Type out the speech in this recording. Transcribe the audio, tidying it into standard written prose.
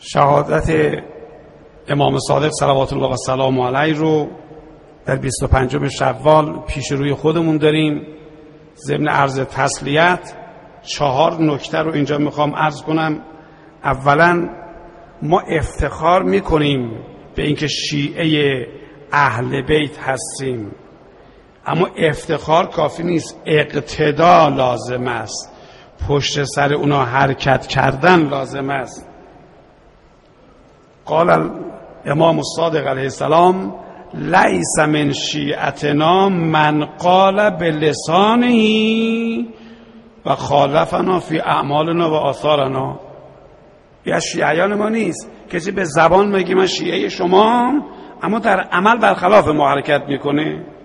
شهادت امام صادق صلوات الله و سلام علیه رو در 25 شوال پیش روی خودمون داریم. ضمن عرض تسلیت 4 نکته رو اینجا میخوام عرض کنم. اولا ما افتخار میکنیم به اینکه شیعه اهل بیت هستیم، اما افتخار کافی نیست، اقتدا لازم است، پشت سر اونا حرکت کردن لازم است. قال الامام الصادق علیه السلام لیس من شیعتنا من قال بلسانه و خالفنا فی اعمالنا و آثارنا. یا شیعیان ما نیست کسی به زبان میگه من شیعه شما اما در عمل برخلاف ما حرکت میکنه.